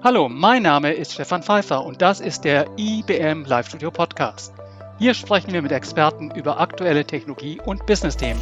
Hallo, mein Name ist Stefan Pfeiffer und das ist der IBM Live Studio Podcast. Hier sprechen wir mit Experten über aktuelle Technologie- und Business-Themen.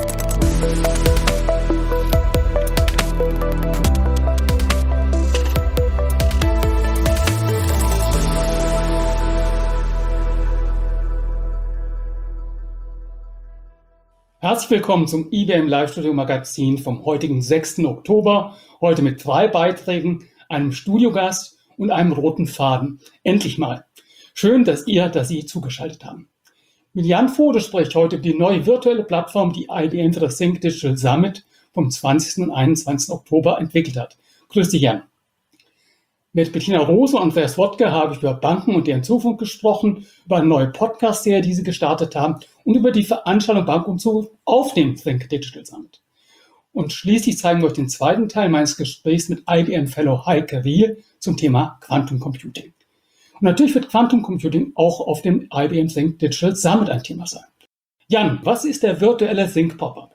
Herzlich willkommen zum IBM Live Studio Magazin vom heutigen 6. Oktober. Heute mit 2 Beiträgen, einem Studiogast und einem roten Faden. Endlich mal. Schön, dass Sie zugeschaltet haben. Mit Jan Vohde spreche ich heute über die neue virtuelle Plattform, die IBM für das Think Digital Summit vom 20. und 21. Oktober entwickelt hat. Grüß dich, Jan. Mit Bettina Rose und Andreas Wodke habe ich über Banken und deren Zukunft gesprochen, über eine neue Podcast-Serie, die sie gestartet haben und über die Veranstaltung Bank und Zukunft auf dem Think Digital Summit. Und schließlich zeigen wir euch den zweiten Teil meines Gesprächs mit IBM-Fellow Heike Riel zum Thema Quantum Computing. Und natürlich wird Quantum Computing auch auf dem IBM Think Digital Summit ein Thema sein. Jan, was ist der virtuelle Think Pop-Up?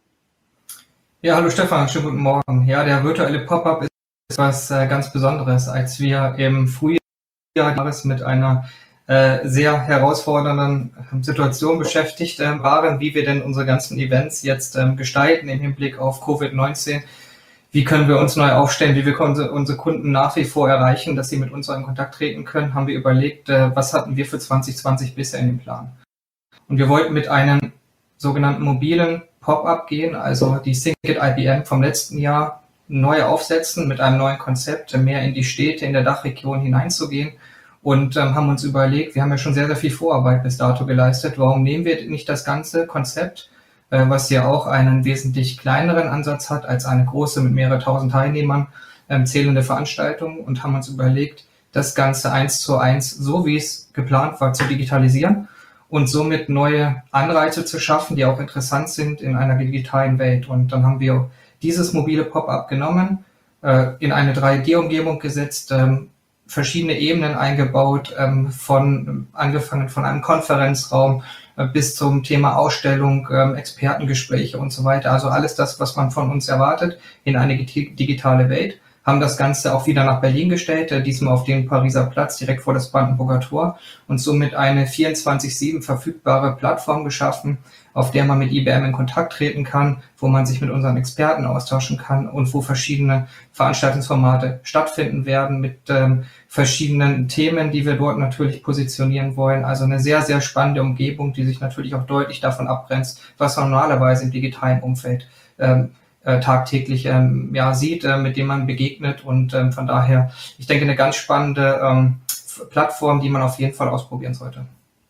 Ja, hallo Stefan, schönen guten Morgen. Ja, der virtuelle Pop-Up ist was ganz Besonderes, als wir im Frühjahr mit einer sehr herausfordernden Situation beschäftigt waren, wie wir denn unsere ganzen Events jetzt gestalten im Hinblick auf Covid-19. Wie können wir uns neu aufstellen, wie wir können unsere Kunden nach wie vor erreichen, dass sie mit uns in Kontakt treten können, haben wir überlegt, was hatten wir für 2020 bisher in dem Plan. Und wir wollten mit einem sogenannten mobilen Pop-up gehen, also die Think at IBM vom letzten Jahr neu aufsetzen, mit einem neuen Konzept, mehr in die Städte in der Dachregion hineinzugehen und haben uns überlegt, wir haben ja schon sehr, sehr viel Vorarbeit bis dato geleistet, warum nehmen wir nicht das ganze Konzept, was ja auch einen wesentlich kleineren Ansatz hat als eine große mit mehreren tausend Teilnehmern zählende Veranstaltung und haben uns überlegt, das Ganze 1:1, so wie es geplant war, zu digitalisieren und somit neue Anreize zu schaffen, die auch interessant sind in einer digitalen Welt. Und dann haben wir dieses mobile Pop-up genommen, in eine 3D-Umgebung gesetzt, verschiedene Ebenen eingebaut, angefangen von einem Konferenzraum bis zum Thema Ausstellung, Expertengespräche und so weiter. Also alles das, was man von uns erwartet, in eine digitale Welt. Haben das Ganze auch wieder nach Berlin gestellt, diesmal auf den Pariser Platz, direkt vor das Brandenburger Tor und somit eine 24/7 verfügbare Plattform geschaffen, auf der man mit IBM in Kontakt treten kann, wo man sich mit unseren Experten austauschen kann und wo verschiedene Veranstaltungsformate stattfinden werden mit verschiedenen Themen, die wir dort natürlich positionieren wollen. Also eine sehr, sehr spannende Umgebung, die sich natürlich auch deutlich davon abgrenzt, was man normalerweise im digitalen Umfeld tagtäglich sieht, mit dem man begegnet und von daher, ich denke, eine ganz spannende Plattform, die man auf jeden Fall ausprobieren sollte.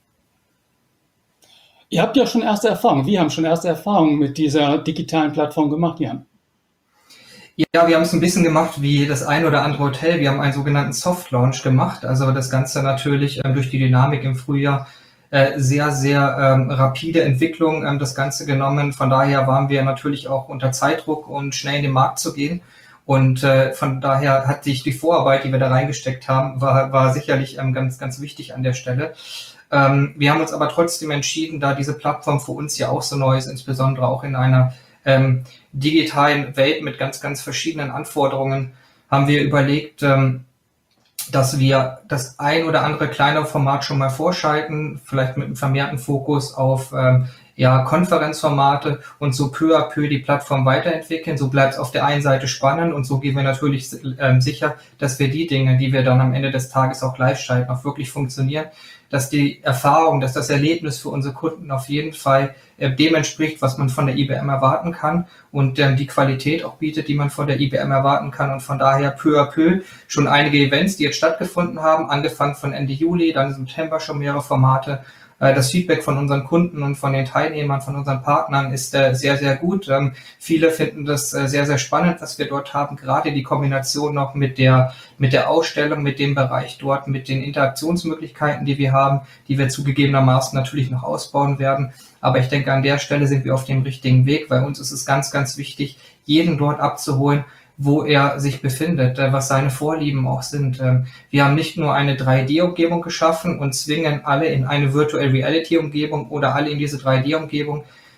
Ihr habt ja schon erste Erfahrungen. Wir haben schon erste Erfahrungen mit dieser digitalen Plattform gemacht, Jan. Ja, wir haben es ein bisschen gemacht wie das ein oder andere Hotel. Wir haben einen sogenannten Soft Launch gemacht, also das Ganze natürlich durch die Dynamik im Frühjahr sehr, sehr rapide Entwicklung das Ganze genommen. Von daher waren wir natürlich auch unter Zeitdruck und schnell in den Markt zu gehen. Und von daher hat sich die Vorarbeit, die wir da reingesteckt haben, war sicherlich ganz, ganz wichtig an der Stelle. Wir haben uns aber trotzdem entschieden, da diese Plattform für uns ja auch so neu ist, insbesondere auch in einer digitalen Welt mit ganz, ganz verschiedenen Anforderungen, haben wir überlegt, dass wir das ein oder andere kleinere Format schon mal vorschalten, vielleicht mit einem vermehrten Fokus auf Konferenzformate und so peu à peu die Plattform weiterentwickeln. So bleibt es auf der einen Seite spannend und so gehen wir natürlich sicher, dass wir die Dinge, die wir dann am Ende des Tages auch live schalten, auch wirklich funktionieren, dass die Erfahrung, dass das Erlebnis für unsere Kunden auf jeden Fall dem entspricht, was man von der IBM erwarten kann und die Qualität auch bietet, die man von der IBM erwarten kann und von daher peu à peu schon einige Events, die jetzt stattgefunden haben, angefangen von Ende Juli, dann im September schon mehrere Formate. Das Feedback von unseren Kunden und von den Teilnehmern, von unseren Partnern ist sehr, sehr gut. Viele finden das sehr, sehr spannend, was wir dort haben. Gerade die Kombination noch mit der Ausstellung, mit dem Bereich dort, mit den Interaktionsmöglichkeiten, die wir haben, die wir zugegebenermaßen natürlich noch ausbauen werden. Aber ich denke, an der Stelle sind wir auf dem richtigen Weg. Bei uns ist es ganz, ganz wichtig, jeden dort abzuholen, wo er sich befindet, was seine Vorlieben auch sind. Wir haben nicht nur eine 3D-Umgebung geschaffen und zwingen alle in eine Virtual Reality-Umgebung oder alle in diese 3D-Umgebung.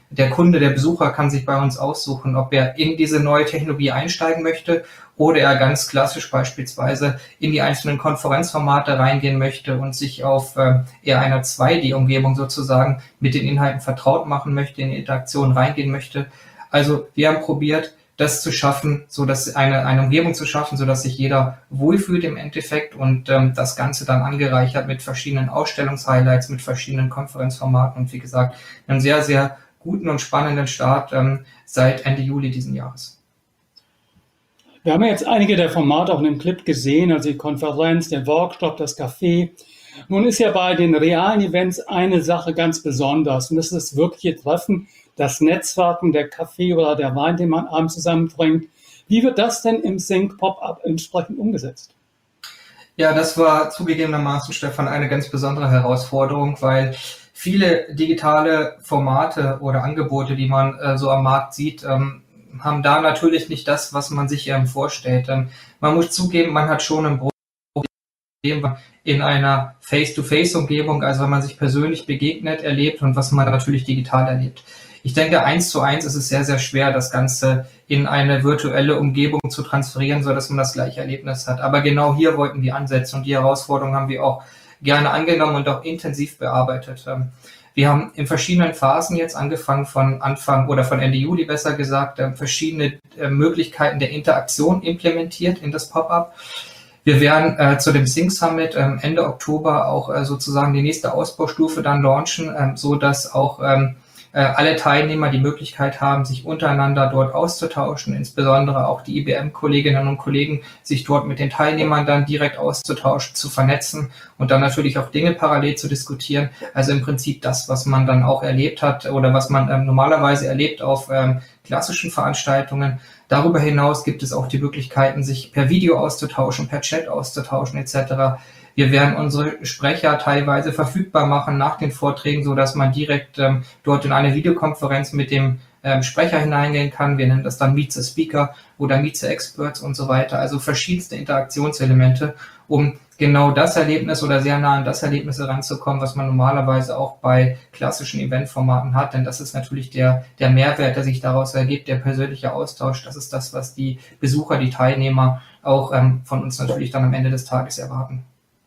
der Kunde, der Besucher kann sich bei uns aussuchen, ob er in diese neue Technologie einsteigen möchte oder er ganz klassisch beispielsweise in die einzelnen Konferenzformate reingehen möchte und sich auf eher einer 2D-Umgebung sozusagen mit den Inhalten vertraut machen möchte, in die Interaktion reingehen möchte. Also wir haben probiert, das zu schaffen, so dass eine Umgebung zu schaffen, so dass sich jeder wohlfühlt im Endeffekt und das Ganze dann angereichert mit verschiedenen Ausstellungshighlights, mit verschiedenen Konferenzformaten und wie gesagt, einen sehr, sehr guten und spannenden Start seit Ende Juli diesen Jahres. Wir haben ja jetzt einige der Formate auch in dem Clip gesehen, also die Konferenz, der Workshop, das Café. Nun ist ja bei den realen Events eine Sache ganz besonders und das ist das wirkliche Treffen, das Netzwerken, der Kaffee oder der Wein, den man abends zusammentrinkt. Wie wird das denn im Sync Pop-Up entsprechend umgesetzt? Ja, das war zugegebenermaßen, Stefan, eine ganz besondere Herausforderung, weil viele digitale Formate oder Angebote, die man so am Markt sieht, haben da natürlich nicht das, was man sich vorstellt. Man muss zugeben, man hat schon ein Problem in einer Face-to-Face-Umgebung, also wenn man sich persönlich begegnet, erlebt und was man natürlich digital erlebt. Ich denke, 1:1 ist es sehr, sehr schwer, das Ganze in eine virtuelle Umgebung zu transferieren, sodass man das gleiche Erlebnis hat. Aber genau hier wollten wir ansetzen und die Herausforderung haben wir auch gerne angenommen und auch intensiv bearbeitet. Wir haben in verschiedenen Phasen jetzt angefangen von Ende Juli besser gesagt, verschiedene Möglichkeiten der Interaktion implementiert in das Pop-up. Wir werden zu dem Sync Summit Ende Oktober auch sozusagen die nächste Ausbaustufe dann launchen, so dass auch alle Teilnehmer die Möglichkeit haben, sich untereinander dort auszutauschen, insbesondere auch die IBM-Kolleginnen und Kollegen, sich dort mit den Teilnehmern dann direkt auszutauschen, zu vernetzen und dann natürlich auch Dinge parallel zu diskutieren. Also im Prinzip das, was man dann auch erlebt hat oder was man normalerweise erlebt auf klassischen Veranstaltungen. Darüber hinaus gibt es auch die Möglichkeiten, sich per Video auszutauschen, per Chat auszutauschen etc. Wir werden unsere Sprecher teilweise verfügbar machen nach den Vorträgen, so dass man direkt dort in eine Videokonferenz mit dem Sprecher hineingehen kann. Wir nennen das dann Meet the Speaker oder Meet the Experts und so weiter. Also verschiedenste Interaktionselemente, um genau das Erlebnis oder sehr nah an das Erlebnis heranzukommen, was man normalerweise auch bei klassischen Eventformaten hat. Denn das ist natürlich der Mehrwert, der sich daraus ergibt, der persönliche Austausch. Das ist das, was die Besucher, die Teilnehmer auch von uns natürlich dann am Ende des Tages erwarten.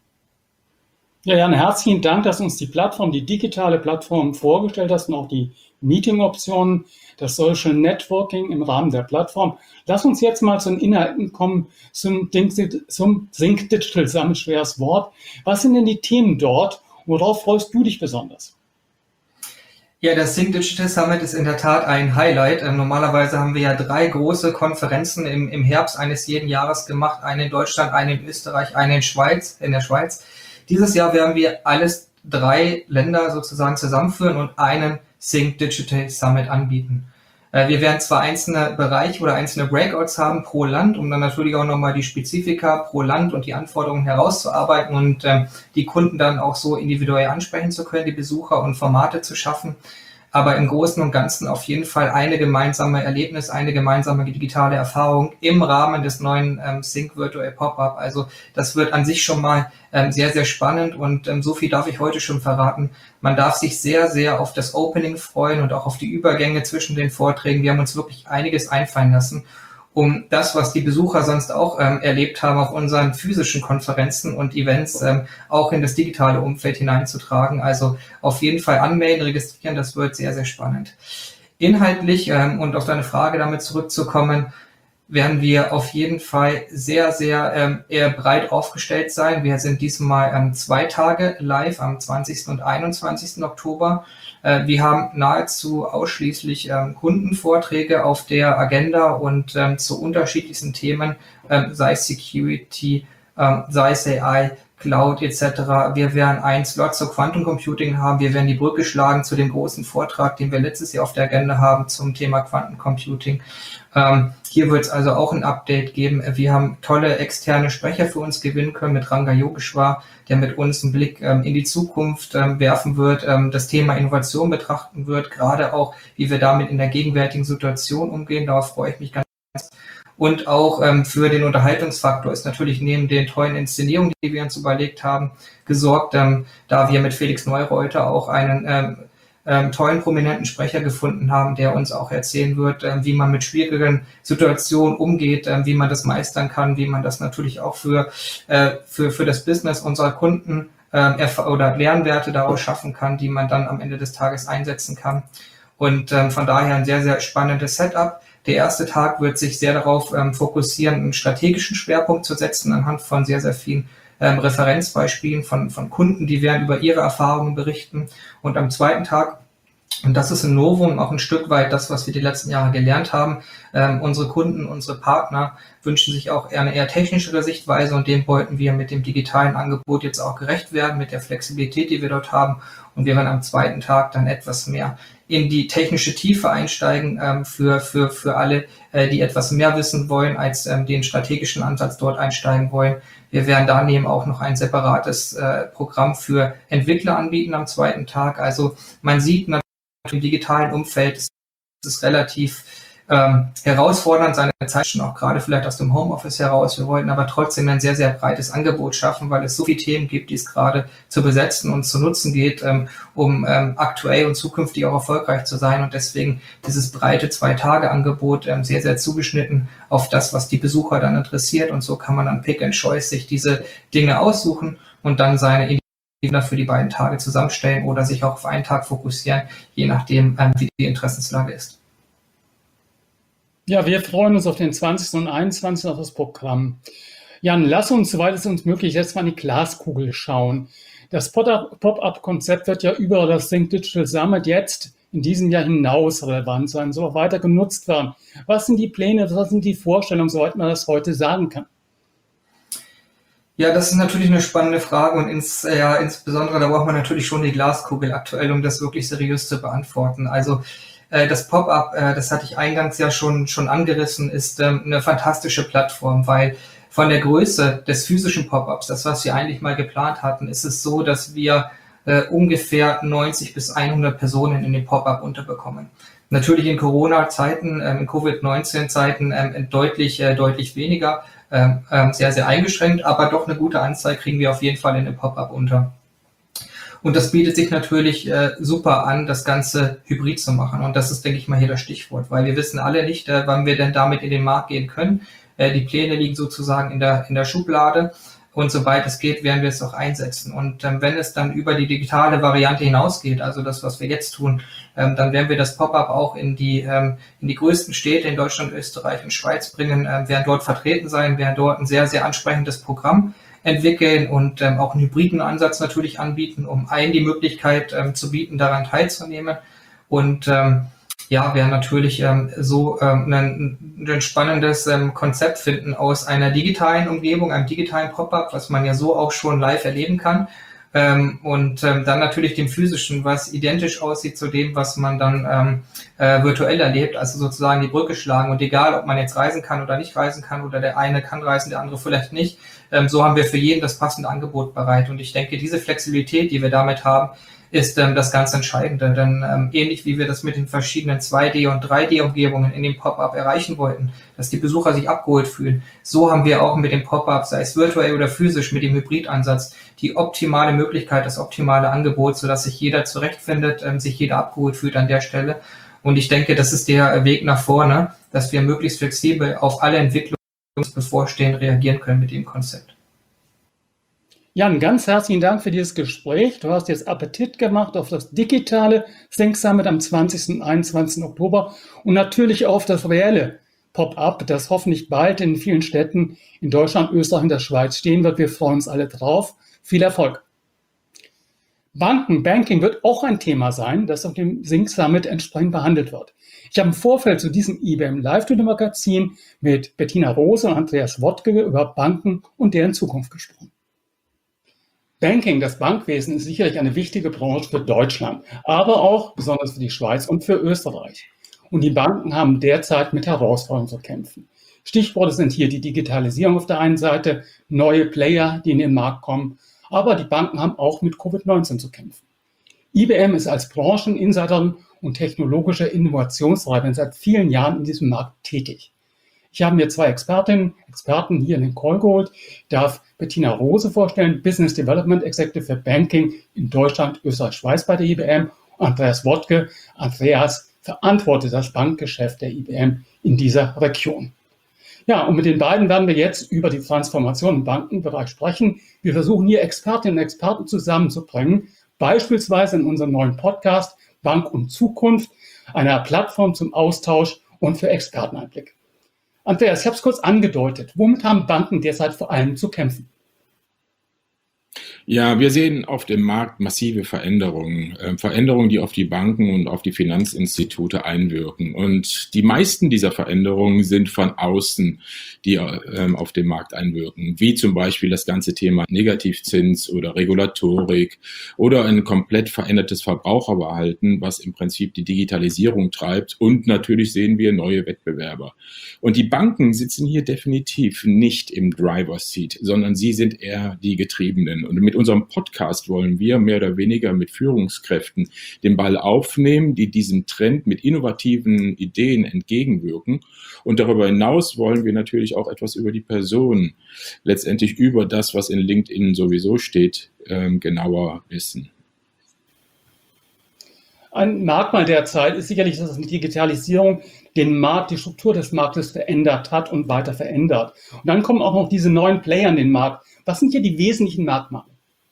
Ja, Jan, herzlichen Dank, dass du uns die Plattform, die digitale Plattform vorgestellt hast und auch die Meeting-Optionen, das Social Networking im Rahmen der Plattform. Lass uns jetzt mal zu den Inhalten kommen, zum Sync Digital Summit, schweres Wort. Was sind denn die Themen dort? Worauf freust du dich besonders? Ja, das Sync Digital Summit ist in der Tat ein Highlight. Normalerweise haben wir ja 3 große Konferenzen im Herbst eines jeden Jahres gemacht. Eine in Deutschland, eine in Österreich, eine in der Schweiz. Dieses Jahr werden wir alles 3 Länder sozusagen zusammenführen und einen Sync Digital Summit anbieten. Wir werden zwar einzelne Bereiche oder einzelne Breakouts haben pro Land, um dann natürlich auch nochmal die Spezifika pro Land und die Anforderungen herauszuarbeiten und die Kunden dann auch so individuell ansprechen zu können, die Besucher und Formate zu schaffen. Aber im Großen und Ganzen auf jeden Fall eine gemeinsame Erlebnis, eine gemeinsame digitale Erfahrung im Rahmen des neuen Sync Virtual Pop-Up. Also das wird an sich schon mal sehr, sehr spannend und so viel darf ich heute schon verraten. Man darf sich sehr, sehr auf das Opening freuen und auch auf die Übergänge zwischen den Vorträgen. Wir haben uns wirklich einiges einfallen lassen, um das, was die Besucher sonst auch erlebt haben auf unseren physischen Konferenzen und Events, auch in das digitale Umfeld hineinzutragen. Also auf jeden Fall anmelden, registrieren, das wird sehr, sehr spannend. Inhaltlich, und auf deine Frage damit zurückzukommen, werden wir auf jeden Fall sehr, sehr eher breit aufgestellt sein. Wir sind diesmal 2 Tage live am 20. und 21. Oktober. Wir haben nahezu ausschließlich Kundenvorträge auf der Agenda und zu unterschiedlichsten Themen, sei es Security, sei es AI, Cloud etc. Wir werden einen Slot zu Quantum Computing haben. Wir werden die Brücke schlagen zu dem großen Vortrag, den wir letztes Jahr auf der Agenda haben zum Thema Quantum Computing. Hier wird es also auch ein Update geben. Wir haben tolle externe Sprecher für uns gewinnen können mit Ranga Yogeshwar, der mit uns einen Blick in die Zukunft werfen wird, das Thema Innovation betrachten wird, gerade auch, wie wir damit in der gegenwärtigen Situation umgehen. Darauf freue ich mich ganz. Und auch für den Unterhaltungsfaktor ist natürlich neben den tollen Inszenierungen, die wir uns überlegt haben, gesorgt, da wir mit Felix Neureuter auch einen tollen, prominenten Sprecher gefunden haben, der uns auch erzählen wird, wie man mit schwierigen Situationen umgeht, wie man das meistern kann, wie man das natürlich auch für das Business unserer Kunden oder Lernwerte daraus schaffen kann, die man dann am Ende des Tages einsetzen kann. Und von daher ein sehr, sehr spannendes Setup. Der erste Tag wird sich sehr darauf fokussieren, einen strategischen Schwerpunkt zu setzen, anhand von sehr, sehr vielen Referenzbeispielen von Kunden, die werden über ihre Erfahrungen berichten. Und am zweiten Tag, und das ist ein Novum, auch ein Stück weit das, was wir die letzten Jahre gelernt haben, unsere Kunden, unsere Partner wünschen sich auch eine eher technischere Sichtweise, und dem wollten wir mit dem digitalen Angebot jetzt auch gerecht werden, mit der Flexibilität, die wir dort haben. Und wir werden am zweiten Tag dann etwas mehr in die technische Tiefe einsteigen, für alle, die etwas mehr wissen wollen, als den strategischen Ansatz dort einsteigen wollen. Wir werden daneben auch noch ein separates Programm für Entwickler anbieten am zweiten Tag. Also man sieht natürlich im digitalen Umfeld, es ist relativ herausfordernd, seine Zeit schon auch gerade vielleicht aus dem Homeoffice heraus. Wir wollten aber trotzdem ein sehr, sehr breites Angebot schaffen, weil es so viele Themen gibt, die es gerade zu besetzen und zu nutzen geht, um aktuell und zukünftig auch erfolgreich zu sein. Und deswegen dieses breite 2-Tage-Angebot sehr, sehr zugeschnitten auf das, was die Besucher dann interessiert. Und so kann man dann Pick and Choice sich diese Dinge aussuchen und dann seine für die beiden Tage zusammenstellen oder sich auch auf einen Tag fokussieren, je nachdem, wie die Interessenslage ist. Ja, wir freuen uns auf den 20. und 21. auf das Programm. Jan, lass uns, soweit es uns möglich ist, mal in die Glaskugel schauen. Das Pop-up-Konzept wird ja über das Think Digital Summit jetzt in diesem Jahr hinaus relevant sein, soll auch weiter genutzt werden. Was sind die Pläne, was sind die Vorstellungen, soweit man das heute sagen kann? Ja, das ist natürlich eine spannende Frage, und insbesondere da braucht man natürlich schon die Glaskugel aktuell, um das wirklich seriös zu beantworten. Also das Pop-up, das hatte ich eingangs ja schon angerissen, ist eine fantastische Plattform, weil von der Größe des physischen Pop-ups, das, was wir eigentlich mal geplant hatten, ist es so, dass wir ungefähr 90 bis 100 Personen in dem Pop-up unterbekommen. Natürlich in Corona-Zeiten, in Covid-19-Zeiten deutlich weniger, sehr, sehr eingeschränkt, aber doch eine gute Anzahl kriegen wir auf jeden Fall in dem Pop-up unter. Und das bietet sich natürlich super an, das Ganze hybrid zu machen. Und das ist, denke ich mal, hier das Stichwort, weil wir wissen alle nicht, wann wir denn damit in den Markt gehen können. Die Pläne liegen sozusagen in der Schublade. Und sobald es geht, werden wir es auch einsetzen. Und wenn es dann über die digitale Variante hinausgeht, also das, was wir jetzt tun, dann werden wir das Pop-up auch in die größten Städte in Deutschland, Österreich und Schweiz bringen, werden dort vertreten sein, werden dort ein sehr, sehr ansprechendes Programm entwickeln und auch einen hybriden Ansatz natürlich anbieten, um allen die Möglichkeit zu bieten, daran teilzunehmen. Und werden natürlich ein spannendes Konzept finden aus einer digitalen Umgebung, einem digitalen Pop-up, was man ja so auch schon live erleben kann. Und dann natürlich dem physischen, was identisch aussieht zu dem, was man dann virtuell erlebt, also sozusagen die Brücke schlagen. Und egal, ob man jetzt reisen kann oder nicht reisen kann, oder der eine kann reisen, der andere vielleicht nicht, so haben wir für jeden das passende Angebot bereit. Und ich denke, diese Flexibilität, die wir damit haben, ist das ganz Entscheidende. Denn ähnlich wie wir das mit den verschiedenen 2D- und 3D-Umgebungen in dem Pop-up erreichen wollten, dass die Besucher sich abgeholt fühlen, so haben wir auch mit dem Pop-up, sei es virtuell oder physisch, mit dem Hybridansatz, die optimale Möglichkeit, das optimale Angebot, sodass sich jeder zurechtfindet, sich jeder abgeholt fühlt an der Stelle. Und ich denke, das ist der Weg nach vorne, dass wir möglichst flexibel auf alle Entwicklungen, die bevorstehen, reagieren können mit dem Konzept. Jan, ganz herzlichen Dank für dieses Gespräch. Du hast jetzt Appetit gemacht auf das digitale Think Summit am 20. und 21. Oktober und natürlich auf das reelle Pop-up, das hoffentlich bald in vielen Städten in Deutschland, Österreich und der Schweiz stehen wird. Wir freuen uns alle drauf. Viel Erfolg. Banking wird auch ein Thema sein, das auf dem Think Summit entsprechend behandelt wird. Ich habe im Vorfeld zu diesem IBM Live-Studio-Magazin mit Bettina Rose und Andreas Wottke über Banken und deren Zukunft gesprochen. Banking, das Bankwesen, ist sicherlich eine wichtige Branche für Deutschland, aber auch besonders für die Schweiz und für Österreich. Und die Banken haben derzeit mit Herausforderungen zu kämpfen. Stichworte sind hier die Digitalisierung auf der einen Seite, neue Player, die in den Markt kommen, aber die Banken haben auch mit Covid-19 zu kämpfen. IBM ist als Brancheninsiderin und technologischer Innovationstreiberin seit vielen Jahren in diesem Markt tätig. Ich habe mir zwei Experten hier in den Call geholt. Ich darf Bettina Rose vorstellen, Business Development Executive für Banking in Deutschland, Österreich, Schweiz bei der IBM. Andreas Wodtke. Andreas verantwortet das Bankgeschäft der IBM in dieser Region. Ja, und mit den beiden werden wir jetzt über die Transformation im Bankenbereich sprechen. Wir versuchen hier Expertinnen und Experten zusammenzubringen, beispielsweise in unserem neuen Podcast Bank und Zukunft, einer Plattform zum Austausch und für Experteneinblick. Andreas, ich habe es kurz angedeutet. Womit haben Banken derzeit vor allem zu kämpfen? Ja, wir sehen auf dem Markt massive Veränderungen, Veränderungen, die auf die Banken und auf die Finanzinstitute einwirken. Und die meisten dieser Veränderungen sind von außen, die auf den Markt einwirken, wie zum Beispiel das ganze Thema Negativzins oder Regulatorik oder ein komplett verändertes Verbraucherverhalten, was im Prinzip die Digitalisierung treibt. Und natürlich sehen wir neue Wettbewerber. Und die Banken sitzen hier definitiv nicht im Driver's Seat, sondern sie sind eher die Getriebenen. Und mit unserem Podcast wollen wir mehr oder weniger mit Führungskräften den Ball aufnehmen, die diesem Trend mit innovativen Ideen entgegenwirken. Und darüber hinaus wollen wir natürlich auch etwas über die Person, letztendlich über das, was in LinkedIn sowieso steht, genauer wissen. Ein Merkmal der Zeit ist sicherlich, dass die Digitalisierung den Markt, die Struktur des Marktes verändert hat und weiter verändert. Und dann kommen auch noch diese neuen Player in den Markt. Was sind hier die wesentlichen Merkmale?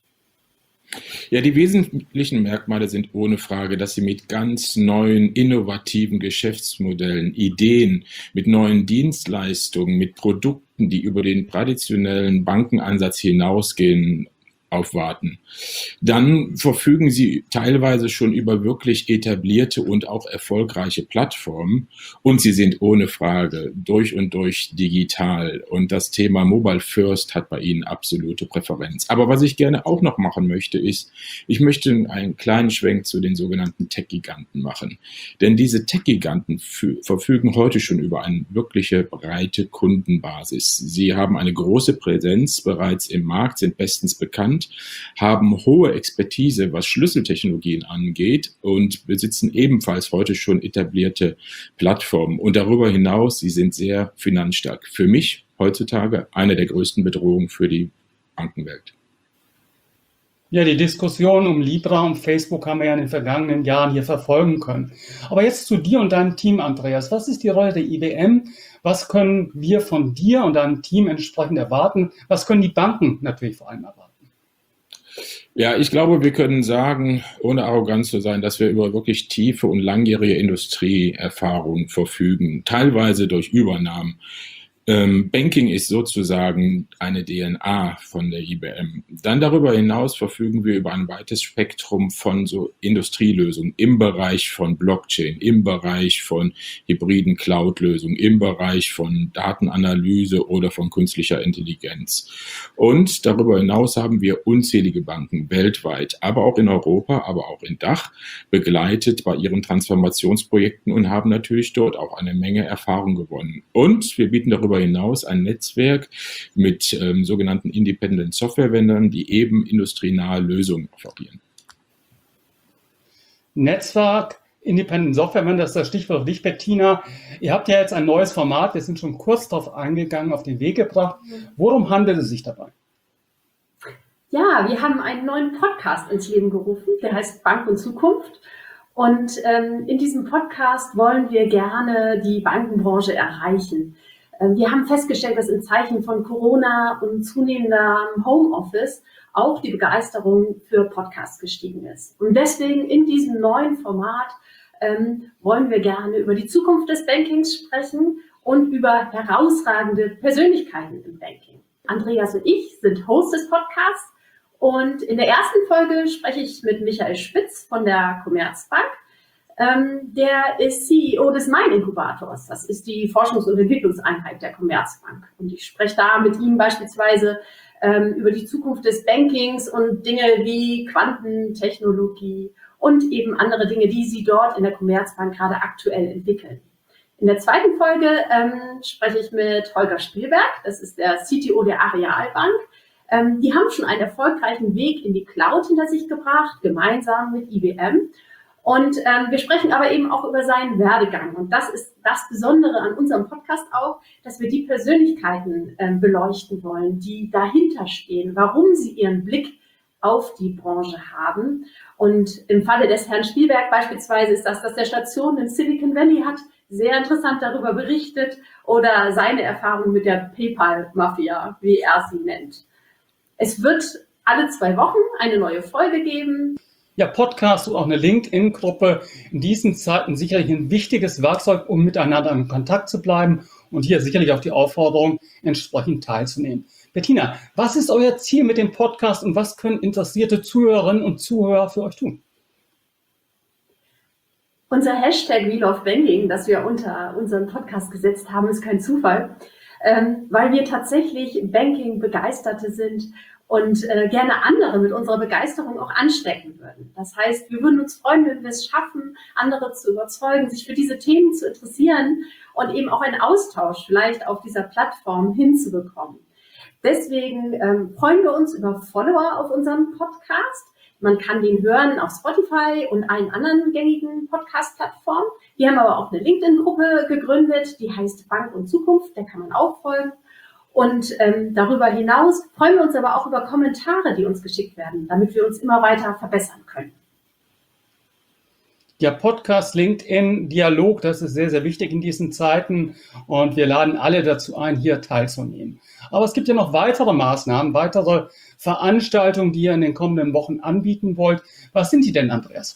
Ja, die wesentlichen Merkmale sind ohne Frage, dass sie mit ganz neuen, innovativen Geschäftsmodellen, Ideen, mit neuen Dienstleistungen, mit Produkten, die über den traditionellen Bankenansatz hinausgehen, aufwarten. Dann verfügen sie teilweise schon über wirklich etablierte und auch erfolgreiche Plattformen und sie sind ohne Frage durch und durch digital und das Thema Mobile First hat bei ihnen absolute Präferenz. Aber was ich gerne auch noch machen möchte, ist, ich möchte einen kleinen Schwenk zu den sogenannten Tech-Giganten machen. Denn diese Tech-Giganten verfügen heute schon über eine wirkliche breite Kundenbasis. Sie haben eine große Präsenz bereits im Markt, sind bestens bekannt, haben hohe Expertise, was Schlüsseltechnologien angeht und besitzen ebenfalls heute schon etablierte Plattformen. Und darüber hinaus, sie sind sehr finanzstark. Für mich heutzutage eine der größten Bedrohungen für die Bankenwelt. Ja, die Diskussion um Libra und Facebook haben wir ja in den vergangenen Jahren hier verfolgen können. Aber jetzt zu dir und deinem Team, Andreas. Was ist die Rolle der IBM? Was können wir von dir und deinem Team entsprechend erwarten? Was können die Banken natürlich vor allem erwarten? Ja, ich glaube, wir können sagen, ohne arrogant zu sein, dass wir über wirklich tiefe und langjährige Industrieerfahrung verfügen, teilweise durch Übernahmen. Banking ist sozusagen eine DNA von der IBM. Dann darüber hinaus verfügen wir über ein weites Spektrum von so Industrielösungen im Bereich von Blockchain, im Bereich von hybriden Cloud-Lösungen, im Bereich von Datenanalyse oder von künstlicher Intelligenz. Und darüber hinaus haben wir unzählige Banken weltweit, aber auch in Europa, aber auch in Dach begleitet bei ihren Transformationsprojekten und haben natürlich dort auch eine Menge Erfahrung gewonnen. Und wir bieten darüber hinaus ein Netzwerk mit sogenannten Independent Software-Vendern, die eben industrienahe Lösungen offerieren. Netzwerk, Independent Software-Vendor, das ist das Stichwort für dich, Bettina. Ihr habt ja jetzt ein neues Format, wir sind schon kurz darauf eingegangen, auf den Weg gebracht. Worum handelt es sich dabei? Ja, wir haben einen neuen Podcast ins Leben gerufen, der heißt Bank und Zukunft. Und in diesem Podcast wollen wir gerne die Bankenbranche erreichen. Wir haben festgestellt, dass in Zeichen von Corona und zunehmendem Homeoffice auch die Begeisterung für Podcasts gestiegen ist. Und deswegen in diesem neuen Format wollen wir gerne über die Zukunft des Bankings sprechen und über herausragende Persönlichkeiten im Banking. Andreas und ich sind Host des Podcasts und in der ersten Folge spreche ich mit Michael Spitz von der Commerzbank. Der ist CEO des Mein-Inkubators. Das ist die Forschungs- und Entwicklungseinheit der Commerzbank. Und ich spreche da mit ihm beispielsweise über die Zukunft des Bankings und Dinge wie Quantentechnologie und eben andere Dinge, die sie dort in der Commerzbank gerade aktuell entwickeln. In der zweiten Folge spreche ich mit Holger Spielberg. Das ist der CTO der Arealbank. Die haben schon einen erfolgreichen Weg in die Cloud hinter sich gebracht, gemeinsam mit IBM. Und wir sprechen aber eben auch über seinen Werdegang. Und das ist das Besondere an unserem Podcast auch, dass wir die Persönlichkeiten beleuchten wollen, die dahinter stehen, warum sie ihren Blick auf die Branche haben. Und im Falle des Herrn Spielberg beispielsweise ist das, dass der Station im Silicon Valley hat, sehr interessant darüber berichtet, oder seine Erfahrung mit der PayPal-Mafia, wie er sie nennt. Es wird alle 2 Wochen eine neue Folge geben. Ja, Podcast und auch eine LinkedIn-Gruppe in diesen Zeiten sicherlich ein wichtiges Werkzeug, um miteinander in Kontakt zu bleiben und hier sicherlich auch die Aufforderung, entsprechend teilzunehmen. Bettina, was ist euer Ziel mit dem Podcast und was können interessierte Zuhörerinnen und Zuhörer für euch tun? Unser Hashtag We Love Banking, das wir unter unseren Podcast gesetzt haben, ist kein Zufall, weil wir tatsächlich Banking-Begeisterte sind und gerne andere mit unserer Begeisterung auch anstecken würden. Das heißt, wir würden uns freuen, wenn wir es schaffen, andere zu überzeugen, sich für diese Themen zu interessieren und eben auch einen Austausch vielleicht auf dieser Plattform hinzubekommen. Deswegen freuen wir uns über Follower auf unserem Podcast. Man kann den hören auf Spotify und allen anderen gängigen Podcast-Plattformen. Wir haben aber auch eine LinkedIn-Gruppe gegründet, die heißt Bank und Zukunft, der kann man auch folgen. Und darüber hinaus freuen wir uns aber auch über Kommentare, die uns geschickt werden, damit wir uns immer weiter verbessern können. Der Podcast, LinkedIn, Dialog, das ist sehr, sehr wichtig in diesen Zeiten und wir laden alle dazu ein, hier teilzunehmen. Aber es gibt ja noch weitere Maßnahmen, weitere Veranstaltungen, die ihr in den kommenden Wochen anbieten wollt. Was sind die denn, Andreas?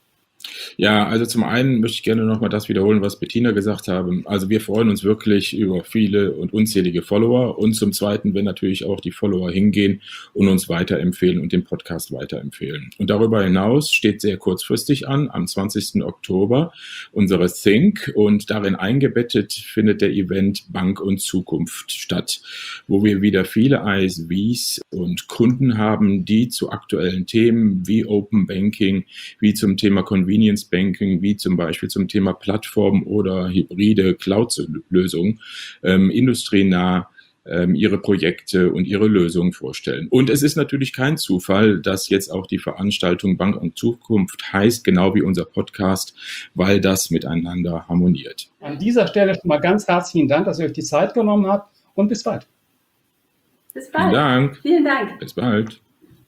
Ja, also zum einen möchte ich gerne nochmal das wiederholen, was Bettina gesagt haben. Also wir freuen uns wirklich über viele und unzählige Follower und zum zweiten, wenn natürlich auch die Follower hingehen und uns weiterempfehlen und den Podcast weiterempfehlen. Und darüber hinaus steht sehr kurzfristig an, am 20. Oktober, unsere Think, und darin eingebettet findet der Event Bank und Zukunft statt, wo wir wieder viele ISVs und Kunden haben, die zu aktuellen Themen wie Open Banking, wie zum Thema Convenience Banking, wie zum Beispiel zum Thema Plattform oder hybride Cloud-Lösungen, industrienah ihre Projekte und ihre Lösungen vorstellen. Und es ist natürlich kein Zufall, dass jetzt auch die Veranstaltung Bank und Zukunft heißt, genau wie unser Podcast, weil das miteinander harmoniert. An dieser Stelle schon mal ganz herzlichen Dank, dass ihr euch die Zeit genommen habt und bis bald. Bis bald. Vielen Dank. Vielen Dank. Bis bald.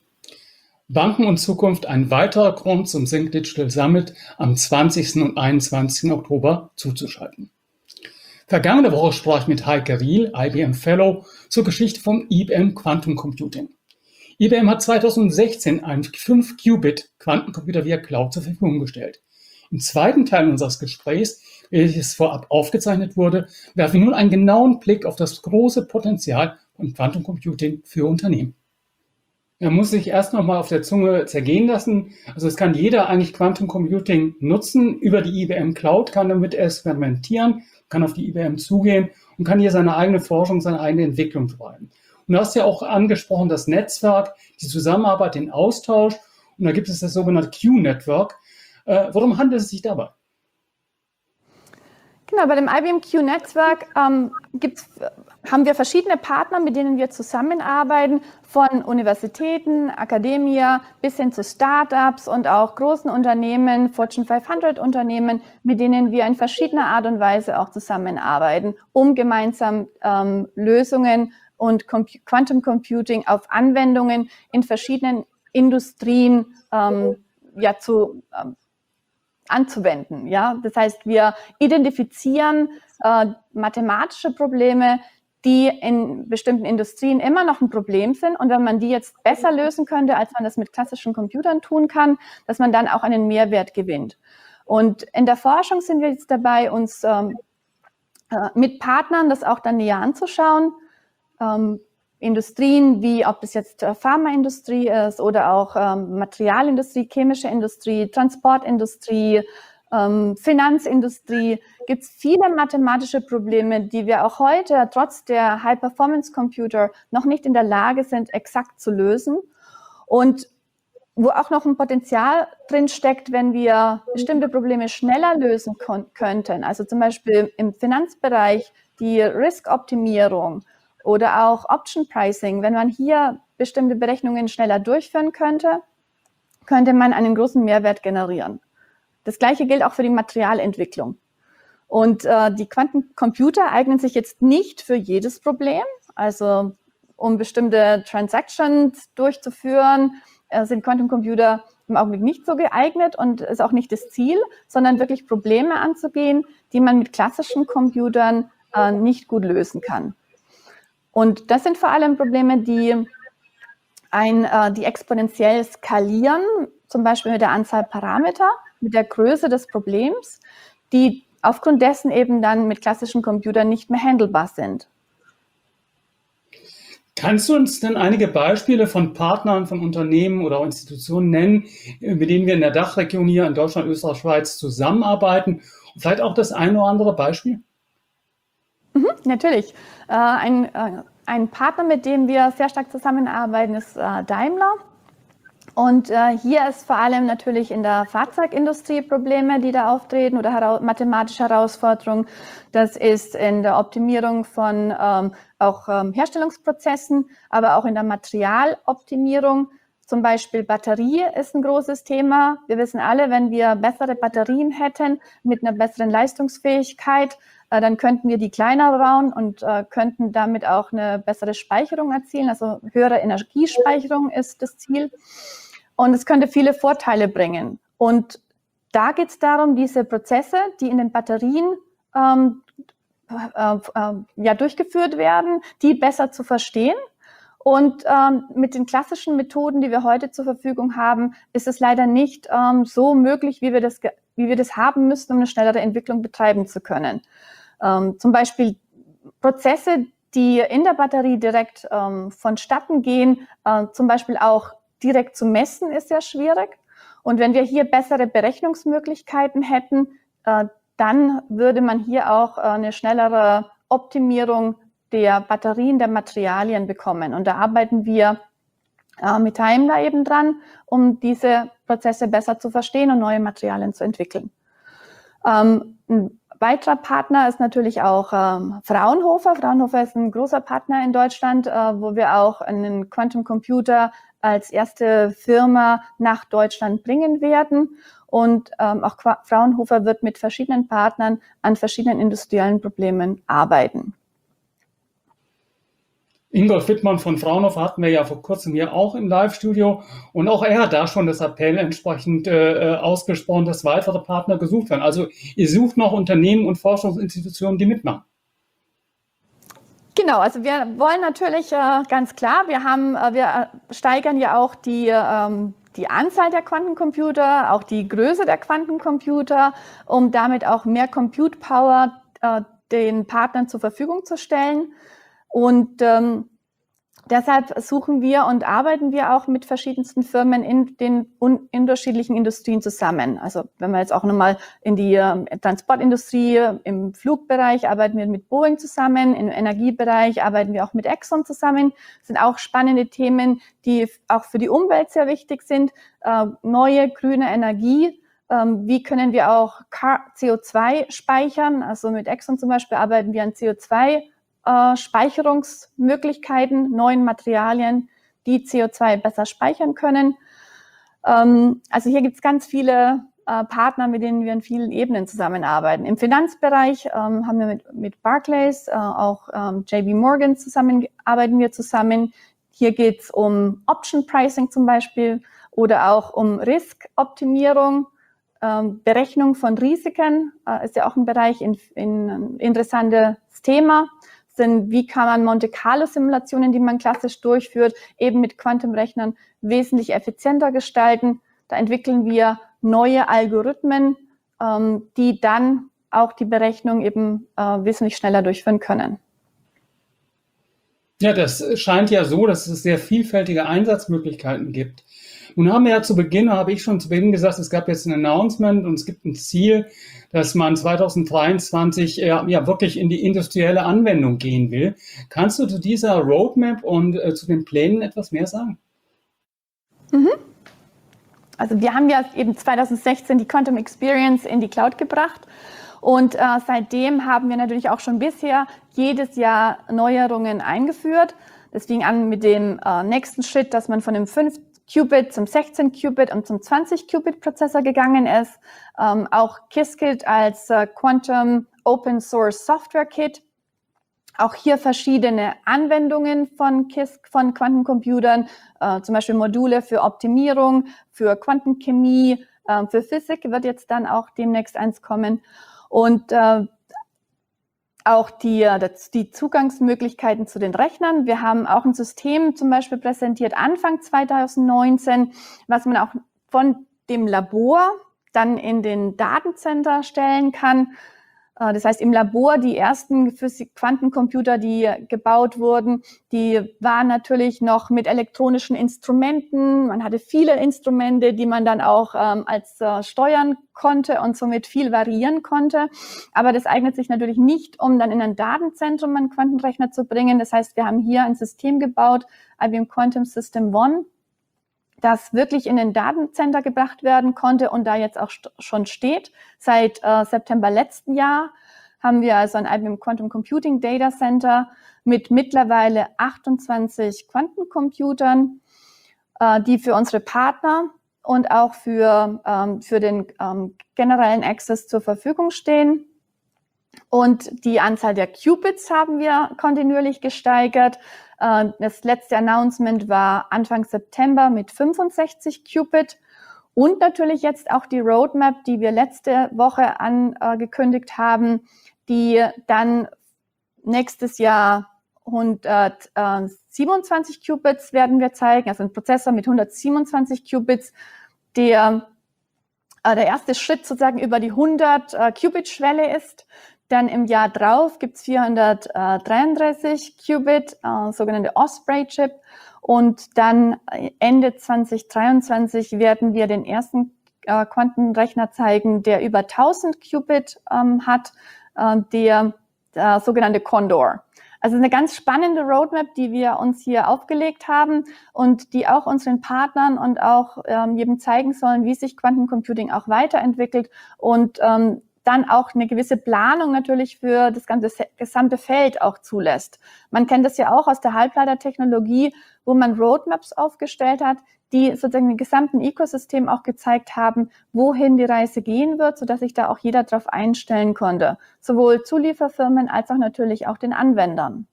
Banken und Zukunft, ein weiterer Grund zum Think Digital Summit am 20. und 21. Oktober zuzuschalten. Vergangene Woche sprach ich mit Heike Riel, IBM Fellow, zur Geschichte vom IBM Quantum Computing. IBM hat 2016 einen 5-Qubit-Quantencomputer via Cloud zur Verfügung gestellt. Im zweiten Teil unseres Gesprächs, welches vorab aufgezeichnet wurde, werfen wir nun einen genauen Blick auf das große Potenzial von Quantum Computing für Unternehmen. Er muss sich erst noch mal auf der Zunge zergehen lassen. Also es kann jeder eigentlich Quantum Computing nutzen. Über die IBM Cloud kann damit experimentieren, kann auf die IBM zugehen und kann hier seine eigene Forschung, seine eigene Entwicklung treiben. Und du hast ja auch angesprochen, das Netzwerk, die Zusammenarbeit, den Austausch. Und da gibt es das sogenannte Q-Network. Worum handelt es sich dabei? Genau, bei dem IBM Q-Netzwerk haben wir verschiedene Partner, mit denen wir zusammenarbeiten, von Universitäten, Akademie bis hin zu Startups und auch großen Unternehmen, Fortune 500 Unternehmen, mit denen wir in verschiedener Art und Weise auch zusammenarbeiten, um gemeinsam Lösungen und Quantum Computing auf Anwendungen in verschiedenen Industrien anzuwenden. Ja? Das heißt, wir identifizieren mathematische Probleme, die in bestimmten Industrien immer noch ein Problem sind. Und wenn man die jetzt besser lösen könnte, als man das mit klassischen Computern tun kann, dass man dann auch einen Mehrwert gewinnt. Und in der Forschung sind wir jetzt dabei, uns mit Partnern das auch dann näher anzuschauen. Industrien, wie ob das jetzt Pharmaindustrie ist oder auch Materialindustrie, chemische Industrie, Transportindustrie, Finanzindustrie, gibt es viele mathematische Probleme, die wir auch heute trotz der High-Performance-Computer noch nicht in der Lage sind, exakt zu lösen. Und wo auch noch ein Potenzial drin steckt, wenn wir bestimmte Probleme schneller lösen könnten. Also zum Beispiel im Finanzbereich die Risk-Optimierung oder auch Option Pricing. Wenn man hier bestimmte Berechnungen schneller durchführen könnte, könnte man einen großen Mehrwert generieren. Das Gleiche gilt auch für die Materialentwicklung. Und die Quantencomputer eignen sich jetzt nicht für jedes Problem. Also um bestimmte Transactions durchzuführen, sind Quantencomputer im Augenblick nicht so geeignet und ist auch nicht das Ziel, sondern wirklich Probleme anzugehen, die man mit klassischen Computern nicht gut lösen kann. Und das sind vor allem Probleme, die exponentiell skalieren, zum Beispiel mit der Anzahl Parameter, mit der Größe des Problems, die aufgrund dessen eben dann mit klassischen Computern nicht mehr handelbar sind. Kannst du uns denn einige Beispiele von Partnern, von Unternehmen oder auch Institutionen nennen, mit denen wir in der Dachregion hier in Deutschland, Österreich, Schweiz zusammenarbeiten? Und vielleicht auch das eine oder andere Beispiel? Natürlich. Ein Partner, mit dem wir sehr stark zusammenarbeiten, ist Daimler. Und hier ist vor allem natürlich in der Fahrzeugindustrie Probleme, die da auftreten oder mathematische Herausforderungen. Das ist in der Optimierung von Herstellungsprozessen, aber auch in der Materialoptimierung. Zum Beispiel Batterie ist ein großes Thema. Wir wissen alle, wenn wir bessere Batterien hätten mit einer besseren Leistungsfähigkeit, dann könnten wir die kleiner bauen und könnten damit auch eine bessere Speicherung erzielen. Also höhere Energiespeicherung ist das Ziel. Und es könnte viele Vorteile bringen. Und da geht es darum, diese Prozesse, die in den Batterien durchgeführt werden, die besser zu verstehen. Und mit den klassischen Methoden, die wir heute zur Verfügung haben, ist es leider nicht so möglich, wie wir das haben müssten, um eine schnellere Entwicklung betreiben zu können. Zum Beispiel Prozesse, die in der Batterie direkt vonstatten gehen, zum Beispiel auch direkt zu messen, ist sehr schwierig. Und wenn wir hier bessere Berechnungsmöglichkeiten hätten, dann würde man hier auch eine schnellere Optimierung der Batterien, der Materialien bekommen. Und da arbeiten wir mit Daimler eben dran, um diese Prozesse besser zu verstehen und neue Materialien zu entwickeln. Ein weiterer Partner ist natürlich auch Fraunhofer. Fraunhofer ist ein großer Partner in Deutschland, wo wir auch einen Quantum Computer als erste Firma nach Deutschland bringen werden. Und auch Fraunhofer wird mit verschiedenen Partnern an verschiedenen industriellen Problemen arbeiten. Ingolf Wittmann von Fraunhofer hatten wir ja vor kurzem hier auch im Live-Studio und auch er hat da schon das Appell entsprechend ausgesprochen, dass weitere Partner gesucht werden. Also ihr sucht noch Unternehmen und Forschungsinstitutionen, die mitmachen. Genau, also wir wollen natürlich ganz klar, wir steigern ja auch die Anzahl der Quantencomputer, auch die Größe der Quantencomputer, um damit auch mehr Compute Power den Partnern zur Verfügung zu stellen. Und deshalb suchen wir und arbeiten wir auch mit verschiedensten Firmen in den unterschiedlichen Industrien zusammen. Also wenn wir jetzt auch nochmal in die Transportindustrie, im Flugbereich arbeiten wir mit Boeing zusammen, im Energiebereich arbeiten wir auch mit Exxon zusammen. Das sind auch spannende Themen, die auch für die Umwelt sehr wichtig sind. Neue grüne Energie. Wie können wir auch CO2 speichern? Also mit Exxon zum Beispiel arbeiten wir an CO2 Speicherungsmöglichkeiten, neuen Materialien, die CO2 besser speichern können. Also hier gibt es ganz viele Partner, mit denen wir in vielen Ebenen zusammenarbeiten. Im Finanzbereich haben wir mit Barclays, auch JP Morgan arbeiten wir zusammen. Hier geht es um Option Pricing zum Beispiel oder auch um Riskoptimierung. Berechnung von Risiken ist ja auch ein Bereich, ein interessantes Thema. Wie kann man Monte-Carlo-Simulationen, die man klassisch durchführt, eben mit Quantenrechnern wesentlich effizienter gestalten. Da entwickeln wir neue Algorithmen, die dann auch die Berechnung eben wesentlich schneller durchführen können. Ja, das scheint ja so, dass es sehr vielfältige Einsatzmöglichkeiten gibt. Nun habe ich schon zu Beginn gesagt, es gab jetzt ein Announcement und es gibt ein Ziel, dass man 2023 wirklich in die industrielle Anwendung gehen will. Kannst du zu dieser Roadmap und zu den Plänen etwas mehr sagen? Also wir haben ja eben 2016 die Quantum Experience in die Cloud gebracht. Und seitdem haben wir natürlich auch schon bisher jedes Jahr Neuerungen eingeführt. Das fing an mit dem nächsten Schritt, dass man von dem 5-Qubit zum 16-Qubit und zum 20-Qubit-Prozessor gegangen ist. Auch Qiskit als Quantum Open Source Software Kit Auch hier verschiedene Anwendungen von KISS, von Quantencomputern, zum Beispiel Module für Optimierung, für Quantenchemie, für Physik wird jetzt dann auch demnächst eins kommen. Und auch die Zugangsmöglichkeiten zu den Rechnern. Wir haben auch ein System zum Beispiel präsentiert Anfang 2019, was man auch von dem Labor dann in den Datencenter stellen kann. Das heißt, im Labor, die ersten Quantencomputer, die gebaut wurden, die waren natürlich noch mit elektronischen Instrumenten. Man hatte viele Instrumente, die man dann auch steuern konnte und somit viel variieren konnte. Aber das eignet sich natürlich nicht, um dann in ein Datenzentrum einen Quantenrechner zu bringen. Das heißt, wir haben hier ein System gebaut, IBM Quantum System One, das wirklich in den Datencenter gebracht werden konnte und da jetzt auch schon steht. Seit September letzten Jahr haben wir also ein IBM Quantum Computing Data Center mit mittlerweile 28 Quantencomputern, die für unsere Partner und auch für den generellen Access zur Verfügung stehen. Und die Anzahl der Qubits haben wir kontinuierlich gesteigert. Das letzte Announcement war Anfang September mit 65 Qubit. Und natürlich jetzt auch die Roadmap, die wir letzte Woche angekündigt haben, die dann nächstes Jahr 127 Qubits werden wir zeigen, also ein Prozessor mit 127 Qubits, der erste Schritt sozusagen über die 100 Qubit-Schwelle ist. Dann im Jahr drauf gibt es 433 Qubit, sogenannte Osprey-Chip. Und dann Ende 2023 werden wir den ersten Quantenrechner zeigen, der über 1000 Qubit hat, der sogenannte Condor. Also eine ganz spannende Roadmap, die wir uns hier aufgelegt haben und die auch unseren Partnern und auch jedem zeigen sollen, wie sich Quantencomputing auch weiterentwickelt und dann auch eine gewisse Planung natürlich für das gesamte Feld auch zulässt. Man kennt das ja auch aus der Halbleitertechnologie, wo man Roadmaps aufgestellt hat, die sozusagen den gesamten Ökosystem auch gezeigt haben, wohin die Reise gehen wird, sodass sich da auch jeder darauf einstellen konnte. Sowohl Zulieferfirmen als auch natürlich auch den Anwendern.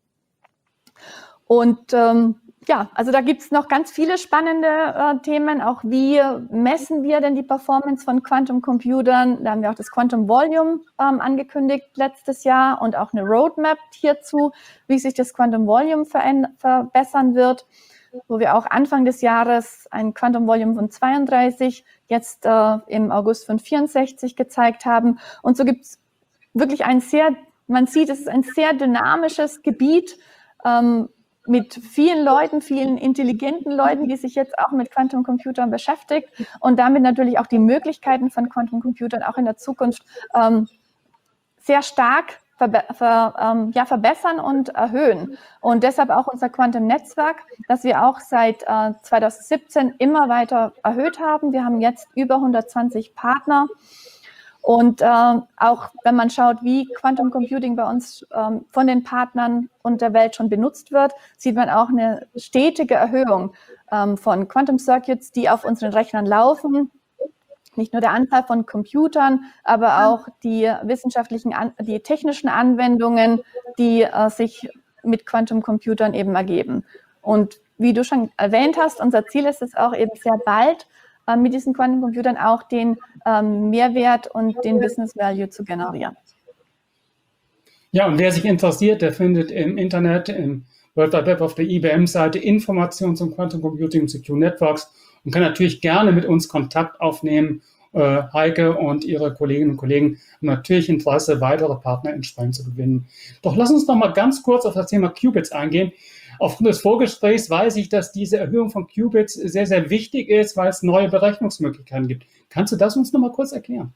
Und also da gibt's noch ganz viele spannende Themen. Auch wie messen wir denn die Performance von Quantum-Computern? Da haben wir auch das Quantum Volume angekündigt letztes Jahr und auch eine Roadmap hierzu, wie sich das Quantum Volume verbessern wird, wo wir auch Anfang des Jahres ein Quantum Volume von 32, jetzt im August von 64 gezeigt haben. Und so gibt's wirklich man sieht, es ist ein sehr dynamisches Gebiet, mit vielen Leuten, vielen intelligenten Leuten, die sich jetzt auch mit Quantencomputern beschäftigt und damit natürlich auch die Möglichkeiten von Quantencomputern auch in der Zukunft sehr stark verbessern und erhöhen. Und deshalb auch unser Quantum-Netzwerk, das wir auch seit 2017 immer weiter erhöht haben. Wir haben jetzt über 120 Partner. Und auch wenn man schaut, wie Quantum Computing bei uns von den Partnern und der Welt schon benutzt wird, sieht man auch eine stetige Erhöhung von Quantum Circuits, die auf unseren Rechnern laufen. Nicht nur der Anzahl von Computern, aber auch die die technischen Anwendungen, die sich mit Quantum Computern eben ergeben. Und wie du schon erwähnt hast, unser Ziel ist es auch eben sehr bald, mit diesen Quantencomputern auch den Mehrwert und den Business Value zu generieren. Ja, und wer sich interessiert, der findet im Internet, im World Wide Web auf der IBM-Seite Informationen zum Quantum Computing und Secure Networks und kann natürlich gerne mit uns Kontakt aufnehmen. Heike und ihre Kolleginnen und Kollegen haben natürlich Interesse, weitere Partner in Spanien zu gewinnen. Doch lass uns noch mal ganz kurz auf das Thema Qubits eingehen. Aufgrund des Vorgesprächs weiß ich, dass diese Erhöhung von Qubits sehr, sehr wichtig ist, weil es neue Berechnungsmöglichkeiten gibt. Kannst du das uns noch mal kurz erklären?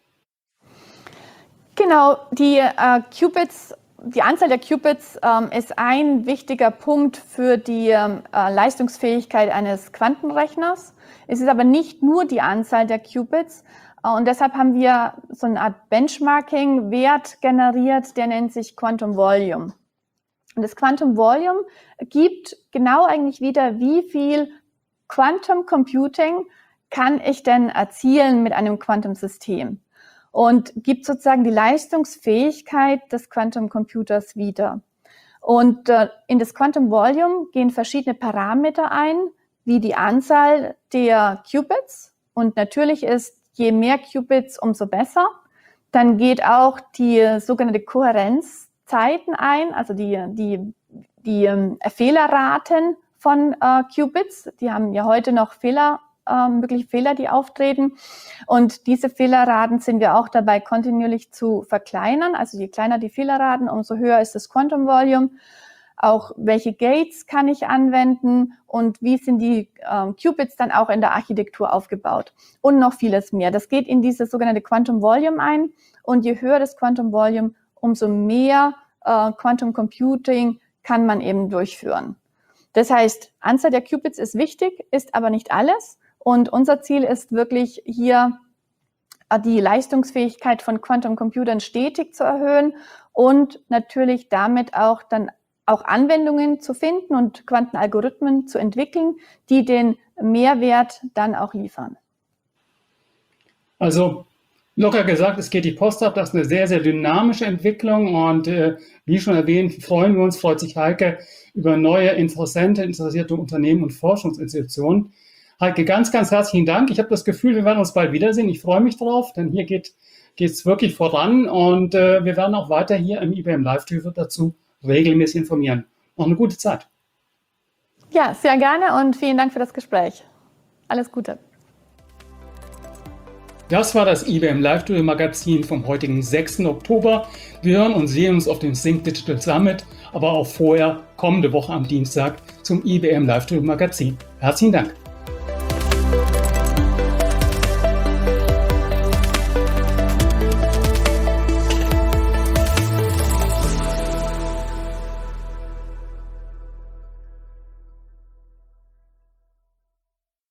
Genau, die Anzahl der Qubits ist ein wichtiger Punkt für die Leistungsfähigkeit eines Quantenrechners. Es ist aber nicht nur die Anzahl der Qubits. Und deshalb haben wir so eine Art Benchmarking-Wert generiert, der nennt sich Quantum Volume. Und das Quantum Volume gibt genau eigentlich wieder, wie viel Quantum Computing kann ich denn erzielen mit einem Quantum-System und gibt sozusagen die Leistungsfähigkeit des Quantum Computers wieder. Und in das Quantum Volume gehen verschiedene Parameter ein, wie die Anzahl der Qubits. Und natürlich ist, je mehr Qubits, umso besser. Dann geht auch die sogenannte Kohärenzzeiten ein, also die Fehlerraten von Qubits. Die haben ja heute noch mögliche Fehler, die auftreten. Und diese Fehlerraten sind wir auch dabei, kontinuierlich zu verkleinern. Also je kleiner die Fehlerraten, umso höher ist das Quantum Volume. Auch welche Gates kann ich anwenden und wie sind die Qubits dann auch in der Architektur aufgebaut und noch vieles mehr. Das geht in diese sogenannte Quantum Volume ein und je höher das Quantum Volume, umso mehr Quantum Computing kann man eben durchführen. Das heißt, Anzahl der Qubits ist wichtig, ist aber nicht alles und unser Ziel ist wirklich hier die Leistungsfähigkeit von Quantum Computern stetig zu erhöhen und natürlich damit auch dann auch Anwendungen zu finden und Quantenalgorithmen zu entwickeln, die den Mehrwert dann auch liefern. Also locker gesagt, es geht die Post ab, das ist eine sehr, sehr dynamische Entwicklung und wie schon erwähnt, freut sich Heike über neue interessierte Unternehmen und Forschungsinstitutionen. Heike, ganz, ganz herzlichen Dank. Ich habe das Gefühl, wir werden uns bald wiedersehen. Ich freue mich drauf, denn hier geht es wirklich voran und wir werden auch weiter hier im IBM Live-Studio dazu regelmäßig informieren. Noch eine gute Zeit. Ja, sehr gerne und vielen Dank für das Gespräch. Alles Gute. Das war das IBM Live-Studio Magazin vom heutigen 6. Oktober. Wir hören und sehen uns auf dem Think Digital Summit, aber auch vorher kommende Woche am Dienstag zum IBM Live-Studio Magazin. Herzlichen Dank.